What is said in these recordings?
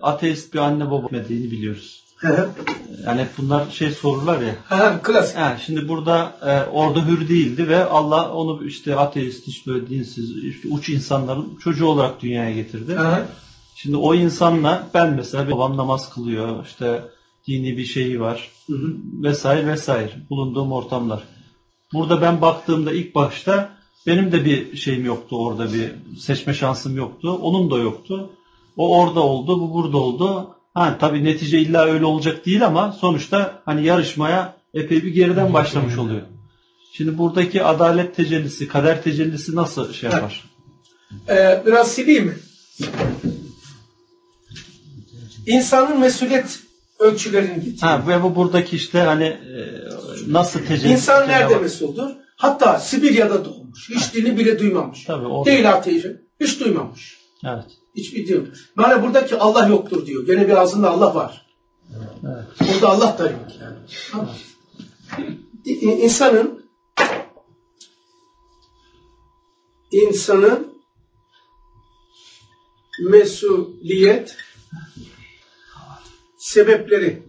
ateist bir anne baba mediğini biliyoruz. Hı. Yani hep bunlar sorurlar ya. Klasik. Yani şimdi burada orada hür değildi ve Allah onu işte ateist, işte böyle dinsiz, işte uç insanların çocuğu olarak dünyaya getirdi. Hı. Şimdi o insanla ben mesela babam namaz kılıyor, işte dini bir şeyi var vesaire vesaire bulunduğum ortamlar. Burada ben baktığımda ilk başta benim de bir şeyim yoktu, orada bir seçme şansım yoktu. Onun da yoktu. O orada oldu, bu burada oldu. Tabii netice illa öyle olacak değil ama sonuçta hani yarışmaya epey bir geriden başlamış oluyor. Şimdi buradaki adalet tecellisi, kader tecellisi nasıl şey yapar? Biraz sileyim mi? İnsanın mesuliyet ölçülerini getiriyor. Ve bu buradaki işte hani nasıl tecelli? İnsan nerede mesuldur? Hatta Sibirya'da doğmuş. Hiç dini bile duymamış. Tabii, değil ateist. Hiç duymamış. Evet. Hiçbir diyor. Bana buradaki Allah yoktur diyor. Gene bir ağzında Allah var. Evet. Burada Allah da yok yani. İnsanın mesuliyet sebepleri.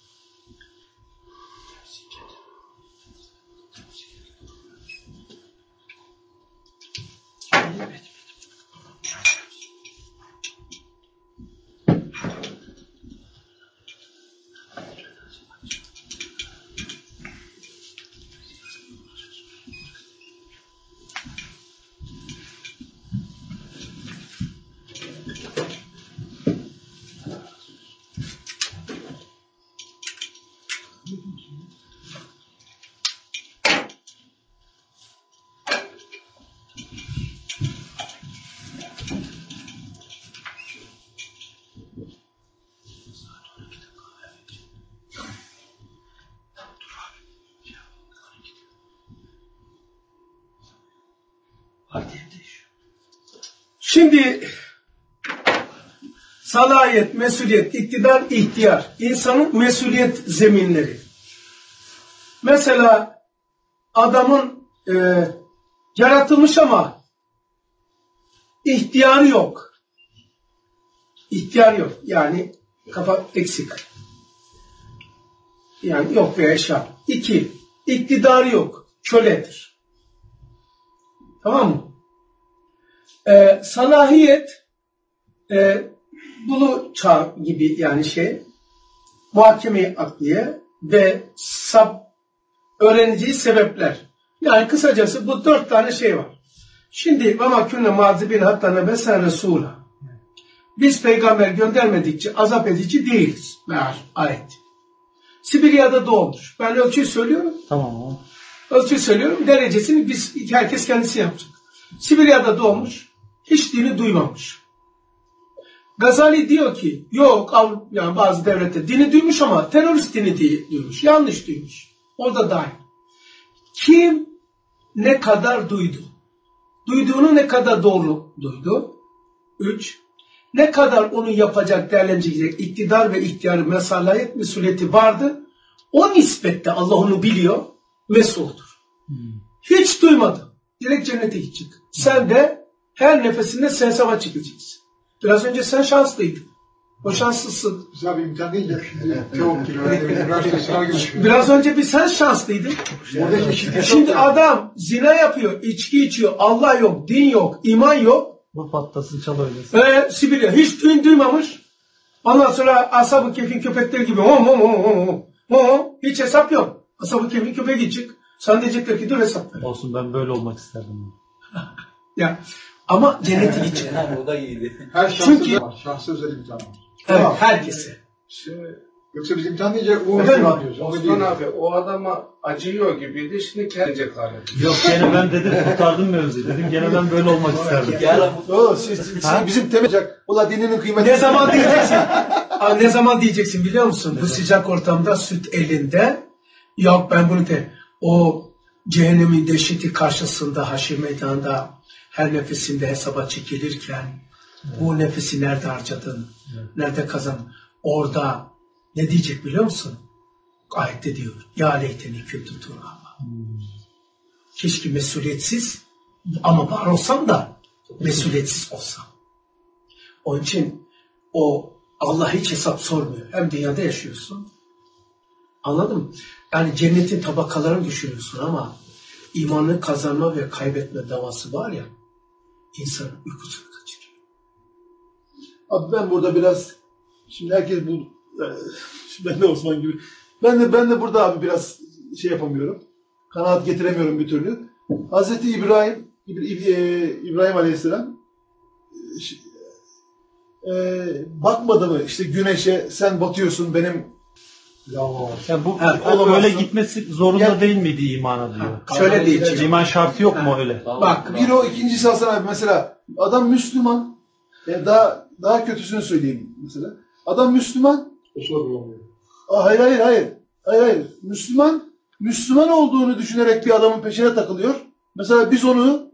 Şimdi salahiyet, mesuliyet, iktidar, ihtiyar. İnsanın mesuliyet zeminleri. Mesela adamın yaratılmış ama ihtiyarı yok. İhtiyar yok. Yani kafa eksik. Yani yok veya eşya. 2. İktidarı yok. Köledir. Tamam mı? Salahiyet bulu çağ gibi yani muhakeme akliye ve öğreneceği sebepler. Yani kısacası bu 4 tane şey var. Şimdi ama künne mazibin hatta nebesen Resul'a. Biz peygamber göndermedikçe azap edici değiliz. Meğer ayet. Sibirya'da doğmuş. Ben ölçüyü söylüyorum. Tamam. Ölçüyü söylüyorum. Derecesini herkes kendisi yapacak. Sibirya'da doğmuş. Hiç dini duymamış. Gazali diyor ki yok yani bazı devletler dini duymuş ama terörist dini duymuş. Yanlış duymuş. Orada dahil. Kim ne kadar duydu? Duyduğunu ne kadar doğru duydu? 3. Ne kadar onu yapacak, değerlendirecek iktidar ve ihtiyarı, mesalahiyet, mesuliyeti vardı. O nispette Allah onu biliyor, mesuldur. Hiç duymadı. Direkt cennete gidecek. Sen de her nefesinde sen hesaba çekileceksin. Biraz önce sen şanslıydın. O şanslısın. Güzel bir imkan değil ya. Çok üniversite sınav gibi. Biraz önce sen şanslıydın. Şimdi adam zina yapıyor, içki içiyor, Allah yok, din yok, iman yok. Bu patlasın çal oynasın. Sibirya hiç duymamış. Ondan sonra Ashab-ı Kehf'in köpekleri gibi hiç hesap yok. Ashab-ı Kehf'in köpeği gidecek. Sana diyecekler ki dur hesap ver. Olsun ben böyle olmak isterdim. Ya ama cennete gidecek. O da iyiydi. Her şahsı var. Şahsı özel imtihan var. Evet, herkese. Yoksa biz imtihan deyince o imtihan diyoruz. Osman abi o adama acıyor gibiydi. Şimdi kendince kahretsin. Yok gene ben dedim kurtardım mevzuyu. Dedim gene ben böyle olmak isterdim. Bizim temecek. Ula dininin kıymeti. Ne zaman diyeceksin? Ne zaman diyeceksin biliyor musun? Bu sıcak ortamda süt elinde. Yok ben bunu o cehennemin dehşeti karşısında haşir meydanında her nefesinde hesaba çekilirken bu nefesi nerede harcadın? Nerede kazandın? Orada ne diyecek biliyor musun? Ayette diyor. Ya leyteni kötü turaba. Keşke mesuliyetsiz ama var olsam da mesuliyetsiz olsam. Onun için o Allah hiç hesap sormuyor. Hem dünyada yaşıyorsun. Anladın mı? Yani cennetin tabakalarını düşünüyorsun ama imanı kazanma ve kaybetme davası var ya, insanın uykusunu kaçırıyor. Abi ben burada biraz, şimdi herkes bu, şimdi ben de Osman gibi, ben de burada abi biraz şey yapamıyorum. Kanaat getiremiyorum bir türlü. Hazreti İbrahim Aleyhisselam bakmadı mı işte güneşe, sen batıyorsun benim Yani bu olamazsın. öyle gitmesi zorunda Yani, değil miydi imana diyor. Şöyle diyeceğim. İman şartı yok mu öyle? Bak, bir o ikincisi Hasan abi, mesela adam Müslüman, yani daha kötüsünü söyleyeyim mesela. Adam Müslüman. Hayır. Müslüman olduğunu düşünerek bir adamın peşine takılıyor. Mesela biz onu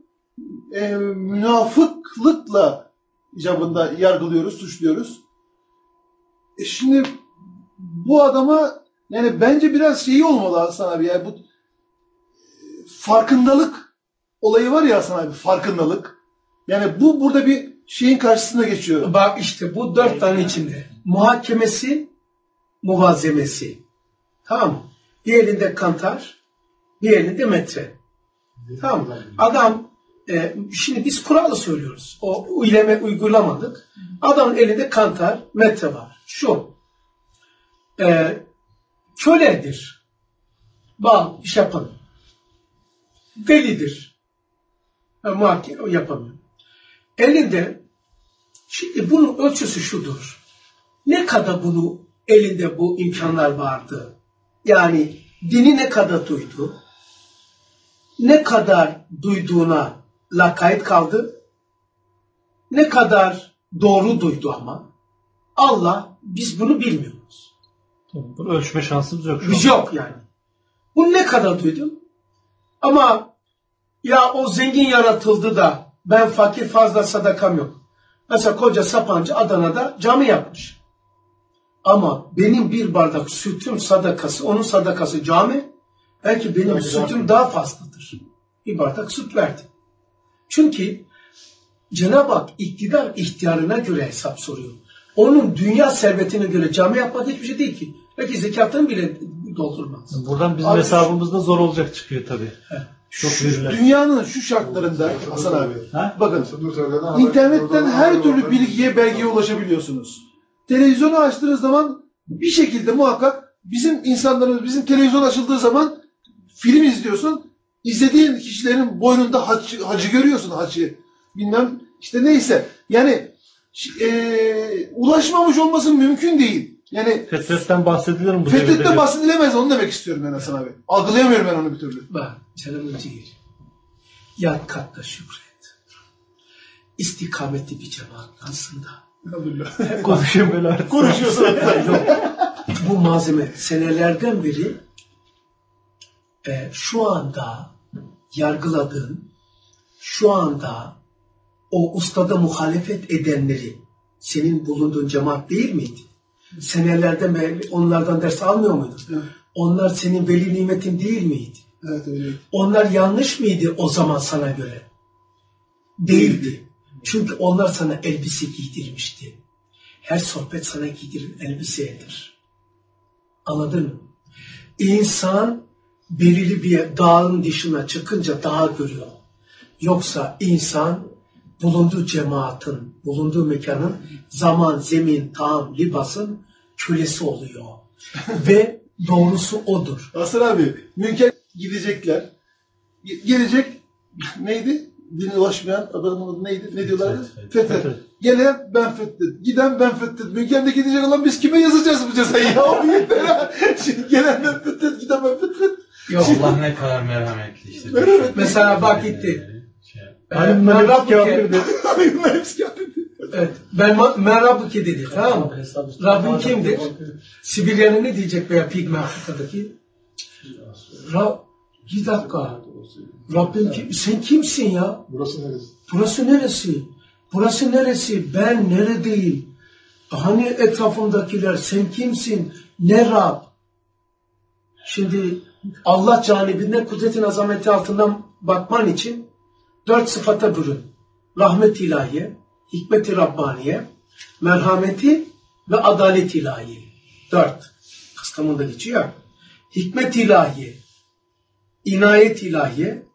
münafıklıkla icabında yargılıyoruz, suçluyoruz. Şimdi bu adama yani bence biraz şeyi olmalı Hasan abi, yani bu farkındalık olayı var ya Hasan abi, farkındalık. Yani bu burada bir şeyin karşısında geçiyor. Bak işte bu 4 tane içinde. Muhakemesi, muvazzemesi. Tamam mı? Bir elinde kantar, bir elinde metre. Tamam mı? Adam, şimdi biz kuralı söylüyoruz. O uygulamadık. Adamın elinde kantar, metre var. Şu, köledir. Bal, iş yapamıyor. Delidir. Muhakeme yapamıyor. Elinde, şimdi bunun ölçüsü şudur. Ne kadar bunu elinde bu imkanlar vardı? Yani dini ne kadar duydu? Ne kadar duyduğuna lakayt kaldı? Ne kadar doğru duydu ama? Allah, biz bunu bilmiyoruz. Bunu ölçme şansımız yok şu Biz an. yok yani. Bunu ne kadar duydum? Ama ya o zengin yaratıldı da ben fakir, fazla sadakam yok. Mesela koca Sapancı Adana'da cami yapmış. Ama benim bir bardak sütüm sadakası, onun sadakası cami, belki benim sütüm daha fazladır. Bir bardak süt verdi. Çünkü Cenab-ı Hak ihtiyarına göre hesap soruyor. Onun dünya servetine göre cami yapmak hiçbir şey değil ki. Belki zekatını bile doldurmaz. Buradan bizim hesabımızda zor olacak çıkıyor tabii. Çok veriler. Dünyanın şu şartlarında Hasan abi, Ha? bakın internetten her türlü bilgiye, belgeye ulaşabiliyorsunuz. Televizyonu açtığınız zaman bir şekilde muhakkak bizim insanlarımız, bizim televizyon açıldığı zaman film izliyorsun. İzlediğin kişilerin boynunda hacı görüyorsun, hacı. Bilmem işte neyse. Yani ulaşmamış olması mümkün değil. Yani Fetretten bahsedilir mi bu Fetret'te devirde? bahsedilemez, onu demek istiyorum ben Hasan abi. Algılayamıyorum ben onu bir türlü. Bak canımın ciğeri. Yat katta şükret. İstikametli bir cemaat aslında. Elhamdülillah. Konuşuyor böyle artık. Konuşuyorsun. Bu malzeme senelerden beri şu anda yargıladığın, şu anda o ustada muhalefet edenleri senin bulunduğun cemaat değil miydi? Senelerden beri onlardan ders almıyor muydun? Evet. Onlar senin veli nimetin değil miydi? Evet öyle. Onlar yanlış mıydı o zaman sana göre? Değildi. Çünkü onlar sana elbise giydirmişti. Her sohbet sana giydirilen elbisedir. Anladın mı? İnsan belirli bir dağın dışına çıkınca dağı görüyor. Yoksa insan bulunduğu cemaatin, bulunduğu mekanın zaman, zemin, taam, libasın kölesi oluyor. Ve doğrusu odur. Hasan abi, münker gidecekler. Gelecek, neydi? Dine ulaşmayan adamın adı neydi? Ne diyorlardı? Fethet. Gelen ben fethet. Giden ben fethet. Münker de gidecek olan biz kime yazacağız bu cezayı ya? O bir yeter ha. Şimdi gelen ben fethet, giden ben fethet. Yok. Allah ne kadar merhametli işte. Mesela bak gitti. Hani Ben bunlar hepsi Rabbuke. kafirdi. Bunlar hepsi kafirdi. Evet. Ben Rabbuke dedi. Tamam mı? Rabbin kimdir? Sibirya'nın ne diyecek veya Pigme Afrika'daki? Bir dakika. Rabbim kim? Sen kimsin ya? Burası neresi? Burası neresi? Burası neresi? Ben neredeyim? Hani etrafımdakiler? Sen kimsin? Ne Rab? Şimdi Allah canibinden kudretin azameti altından bakman için 4 sıfata bürün. Rahmet ilahiye, hikmet-i Rabbaniye, merhameti ve adalet ilahi. 4. Kastamonu'da geçiyor. Hikmet ilahi, inayet ilahi,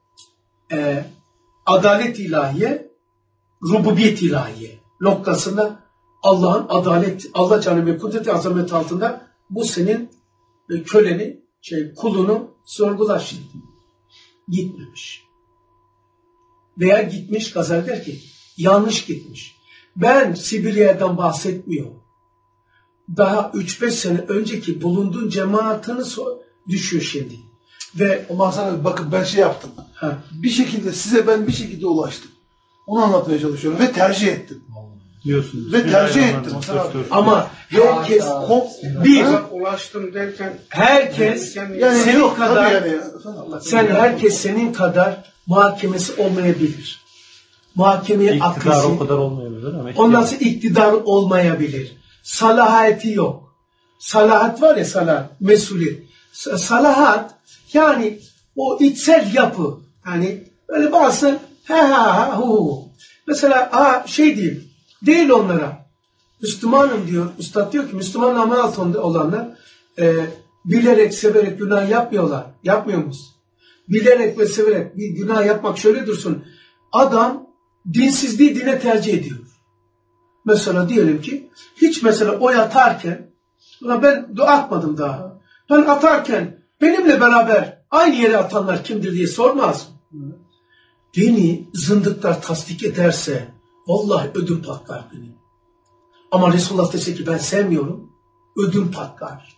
adalet ilahi, rububiyet ilahi noktasında Allah'ın adalet, Allah Celle ve kudreti azamet altında bu senin köleni, kulunu sorgular şimdi. Gitmemiş. Veya gitmiş, Gazali der ki yanlış gitmiş. Ben Sibirya'dan bahsetmiyorum. Daha 3-5 sene önceki bulunduğun cemaatini düşüyor şimdi. Ve Ama Hasan abi bakın ben şey yaptım. Bir şekilde size ben bir şekilde ulaştım. Onu anlatmaya çalışıyorum ve tercih ettim. Diyorsunuz. Ve tercih ettim Hasan abi. ama herkes ulaştım derken herkes Yani senin yok kadar tabii yani. herkes senin kadar muhakemesi olmayabilir. Muhakemeye İktidar o aklı. kadar olmayabilir ama. Ondan sonra iktidar olmayabilir. Salahati yok. Salahat var ya salahat, mesuliyet. Salahat yani o içsel yapı. Yani böyle bazı hu. Mesela şey diyeyim. Değil onlara. Müslümanım diyor. Üstad diyor ki Müslüman namı altında olanlar bilerek severek günah yapmıyorlar. Yapmıyor musun? Bilerek ve severek bir günah yapmak şöyle dursun. Adam dinsizliği dine tercih ediyor. Mesela diyelim ki hiç mesela oy atarken ben atmadım daha. Ben atarken benimle beraber aynı yere atanlar kimdir diye sormaz mı? Beni zındıklar tasdik ederse vallahi ödüm patlar benim. Ama Resulullah dese ki ben sevmiyorum, ödüm patlar.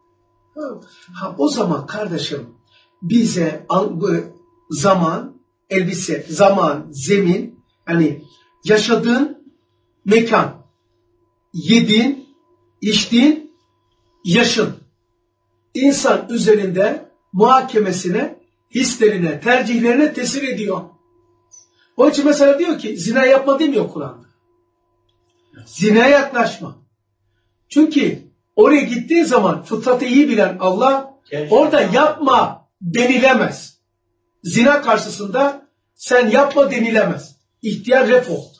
O zaman kardeşim bize zaman, elbise, zaman, zemin, yani yaşadığın mekan, yediğin, içtiğin, yaşın, insan üzerinde muhakemesine, hislerine, tercihlerine tesir ediyor. Onun için mesela diyor ki zina yapma demiyor Kur'an'da. Zinaya yaklaşma. Çünkü oraya gittiğin zaman fıtratı iyi bilen Allah orada yapma denilemez. Zina karşısında sen yapma denilemez. İhtiyar ref oldu.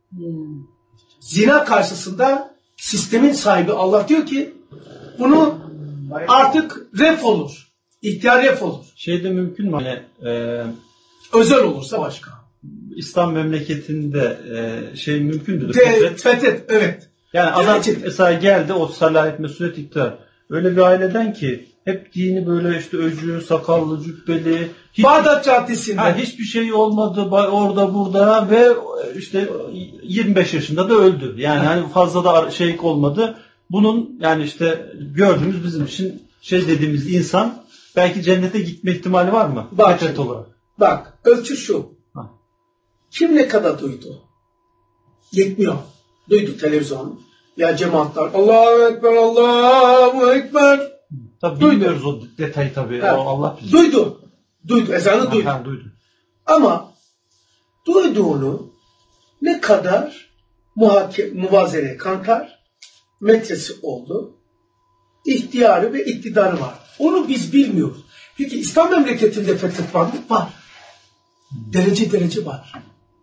Zina karşısında sistemin sahibi Allah diyor ki bunu artık ref olur. İhtiyar ref olur. Şeyde mümkün mü? Yani, özel olursa başka. İslam memleketinde şey mümkündür. Fethet, evet. Yani adam mesela geldi o salahiyet, mesuliyet, iktidar. Öyle bir aileden ki hep dini böyle işte öcü, sakallı, cübbeli. Bağdat Caddesi'nde. Hiçbir şey olmadı orada burada ve işte 25 yaşında da öldü. Yani hani fazla da şey olmadı. Bunun yani işte gördüğümüz bizim için şey dediğimiz insan belki cennete gitme ihtimali var mı? Bak, olarak. Bak ölçü şu. Kim ne kadar duydu? Yetmiyor. Duydu televizyon. Ya cemaatler Allahu Ekber, Allahu Ekber. Tabii bilmiyoruz o detayı tabii. Evet. O Allah bilir. Duydu. Ezanı duydu. Duydu. Ama duyduğunu ne kadar muvazene kantar, metresi oldu, ihtiyarı ve iktidarı var. Onu biz bilmiyoruz. Peki İslam memleketinde fethet var mı? Var. Derece var.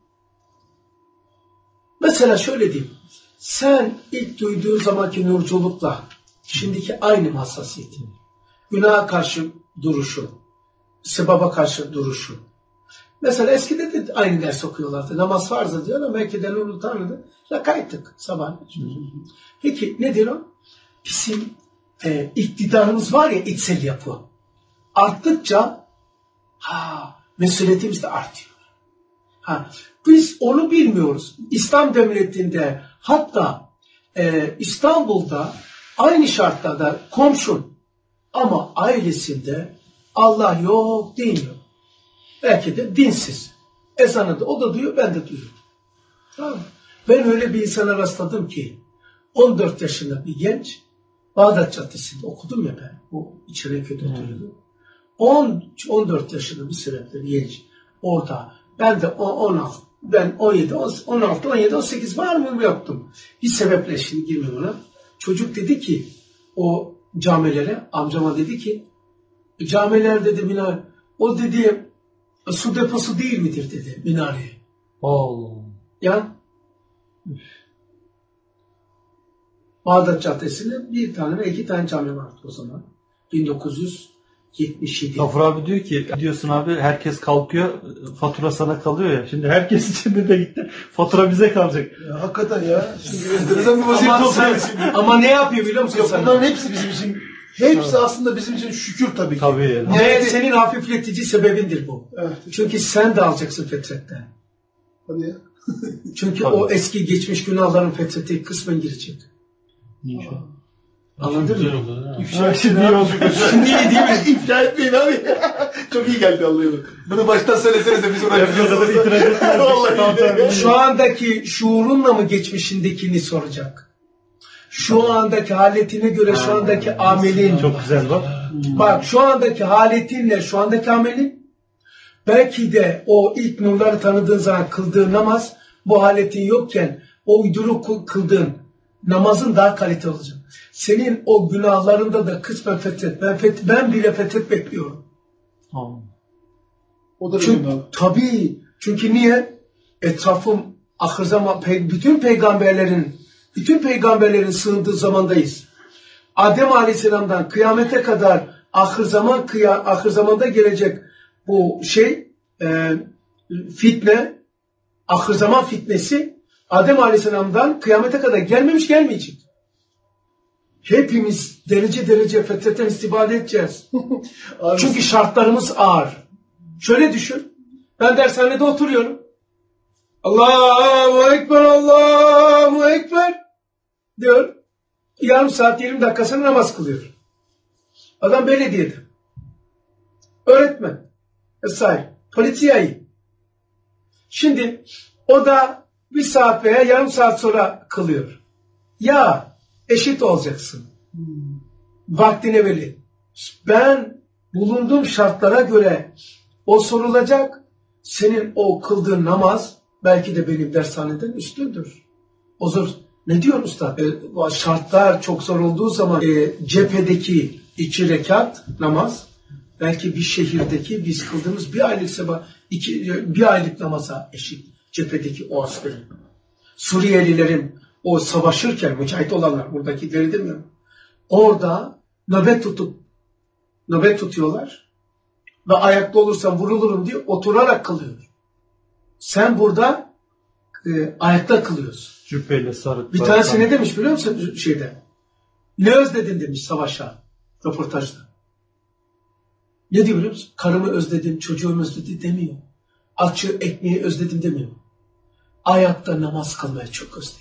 Mesela şöyle diyeyim. Sen ilk duyduğun zamanki nurculukla şimdiki aynı hassasiyetin, günaha karşı duruşun, sebaba karşı duruşun. Mesela eskide de aynı ders okuyorlardı. Namaz farzı diyorlar. Belki de Nurlu Tanrı'da lakayttık sabah. Peki nedir o? Bizim iktidarımız var ya, içsel yapı. Arttıkça mesuliyetimiz de artıyor. Biz onu bilmiyoruz. İslam devletinde hatta İstanbul'da aynı şartlarda komşun ama ailesinde Allah yok demiyor. Belki de dinsiz. Ezanı da o da duyuyor, ben de duyuyorum. Tamam. Ben öyle bir insana rastladım ki 14 yaşında bir genç Bağdat Caddesi'nde okudum ya ben. O İçereköy'de oturuyordu. 14 yaşında bir sebeple bir genç orada. Ben de 16, ben 17, 16, 17, 18 var mı yaptım. Bir sebeple şimdi girmiyorum ona. Çocuk dedi ki o camilere, amcama dedi ki camiler dedi minare, o dedi su deposu değil midir dedi minareye. Allah. Ya. Bağdat Caddesi'nde bir tane ve iki tane cami vardı o zaman. 1977. Gafur abi diyor ki, diyorsun abi herkes kalkıyor, fatura sana kalıyor ya. Şimdi herkes içinde de gitti. Fatura bize kalacak. Ya, hakikaten ya. Şimdi enteresan bir vaziyette Ama, oturuyoruz şimdi. ama ne yapıyor biliyor musun? Yok, sen? bunların hepsi bizim için, hepsi aslında bizim için şükür tabii ki. Tabii. Evet, senin hafifletici sebebindir bu. Evet. Çünkü sen de alacaksın fetretten. Hadi ya. Çünkü Tabii. o eski geçmiş günahların fetrete kısmen girecek. İnşallah. Anladın Güzel mı? oldu değil mi? İfşa etmeyin abi. Şimdi iyi değil mi? İfşa etmeyin abi. Çok iyi geldi Allah'ım. Bunu baştan söyleseniz de biz uğraşacağız. Vallahi. Şu andaki şuurunla mı geçmişindekini soracak? Şu andaki haletine göre şu andaki amelin. Çok güzel bak. Bak şu andaki haletinle şu andaki amelin. Belki de o ilk nurları tanıdığın zaman kıldığın namaz bu haletin yokken o uyduruk kıldığın namazın daha kaliteli olacak. Senin o günahlarında da kısmen fetret. Ben bile fetret bekliyorum. O da Çünkü, benim abi. tabii. Çünkü niye? Etrafım ahir zaman bütün peygamberlerin sığındığı zamandayız. Adem Aleyhisselam'dan kıyamete kadar ahir zamanda gelecek bu fitne, ahir zaman fitnesi Adem Aleyhisselam'dan kıyamete kadar gelmeyecek. Hepimiz derece fetretten istifade edeceğiz. Çünkü şartlarımız ağır. Şöyle düşün. Ben dershanede oturuyorum. Allahu Ekber, Allahu Ekber diyor. Yarım saat 20 dakikasını namaz kılıyor. Adam belediyede. Öğretmen. Vesaire. Polisiyayı. Şimdi o da bir saat veya yarım saat sonra kılıyor. Ya eşit olacaksın. Vaktine belli. Ben bulunduğum şartlara göre o sorulacak. Senin o kıldığın namaz belki de benim dershaneden üstündür. O zor. Ne diyor usta? Şartlar çok zor olduğu zaman cephedeki 2 rekat namaz belki bir şehirdeki biz kıldığımız bir aylık namaza eşit. Cephedeki o askerin. Suriyelilerin o savaşırken mücahit olanlar buradakileri demiyorum. Orada nöbet tutuyorlar ve ayakta olursam vurulurum diye oturarak kılıyor. Sen burada ayakta kılıyorsun. Cübbeyle sarık. Bir tanesi ne demiş biliyor musun şeyde? Ne özledin demiş savaşa, röportajda. Ne diyor biliyor musun? Karımı özledim, çocuğumu özledim demiyor. Açı, ekmeği özledim demiyor. Ayakta namaz kılmayı çok özledim.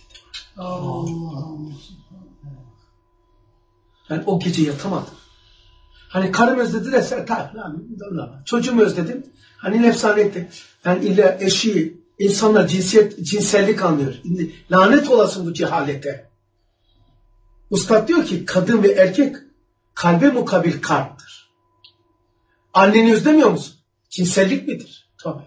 Yani o gece yatamadım. Hani karım özledi de sen çocuğumu özledim. Hani nefsane etti. Yani illa eşi, insanlar cinsellik anlıyor. Lanet olasın bu cehalete. Ustad diyor ki kadın ve erkek kalbe mukabil kalptir. Anneni özlemiyor musun? Cinsellik midir? Tabii.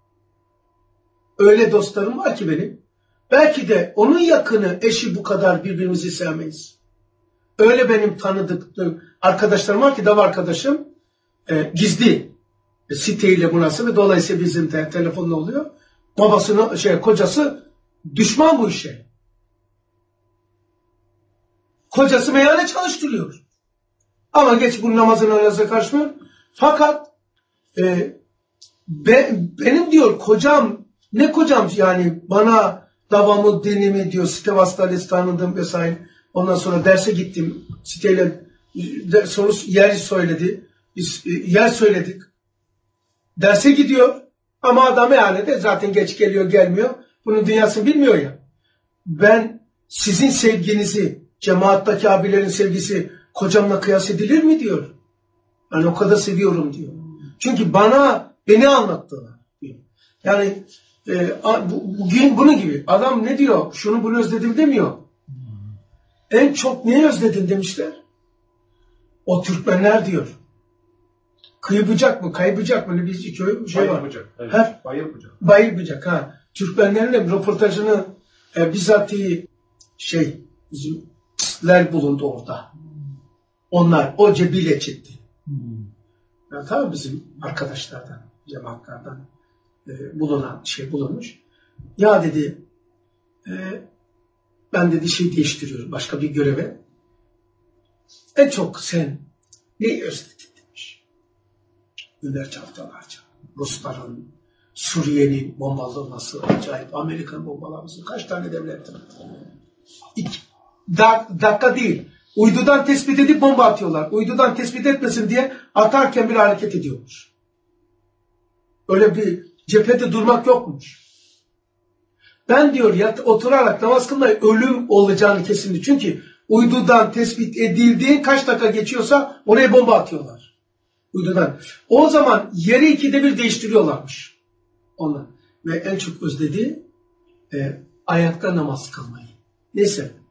Öyle dostlarım var ki benim. Belki de onun yakını eşi bu kadar birbirimizi sevmeyiz. Öyle benim tanıdıklarım, arkadaşlarım var ki, dava arkadaşım gizli siteyle münasebe ve dolayısıyla bizim telefonla oluyor. Kocası düşman bu işe. Kocası meyhane çalıştırıyor. Ama geç bu namazına karışmıyor. Fakat benim diyor kocam, ne kocam yani bana davamı, dinimi diyor, site vasıtayla tanıdım vesaire. Ondan sonra derse gittim. Siteyle yer söyledi. Biz yer söyledik. Derse gidiyor. Ama adam yani de zaten geç geliyor gelmiyor. Bunun dünyasını bilmiyor ya. Ben sizin sevginizi, cemaattaki abilerin sevgisi kocamla kıyas edilir mi diyor. Yani o kadar seviyorum diyor. Çünkü beni anlattılar diyor. Yani bugün bunun gibi. Adam ne diyor? Şunu bunu özledim demiyor. En çok neyi özledin demişler. O Türkmenler diyor. Kıyıbıcak mı, kayıbıcak mı? Bir şey var. Bayılbucak. Evet. Bayılbucak. Türkmenlerin de röportajını bizatihi bizimler bulundu orada. Onlar o cebiyle çekti. Yani, tabii bizim arkadaşlardan, cemaatlerden bulunmuş. Ya dedi Ben dedi şey değiştiriyorum başka bir göreve. En çok sen neyi özledin demiş. Günlerce haftalarca. Rusların, Suriye'nin bombalanması acayip. Amerikan bombalaması. Kaç tane devlet? Dakika değil. Uydudan tespit edip bomba atıyorlar. Uydudan tespit etmesin diye atarken bir hareket ediyormuş. Öyle bir cephede durmak yokmuş. Ben diyor oturarak namaz kılmayı ölüm olacağını kesinlikle. Çünkü uydudan tespit edildiği kaç dakika geçiyorsa oraya bomba atıyorlar. Uydudan. O zaman yeri 2'de 1 değiştiriyorlarmış. Onlar. Ve en çok özlediği ayakta namaz kılmayı. Neyse.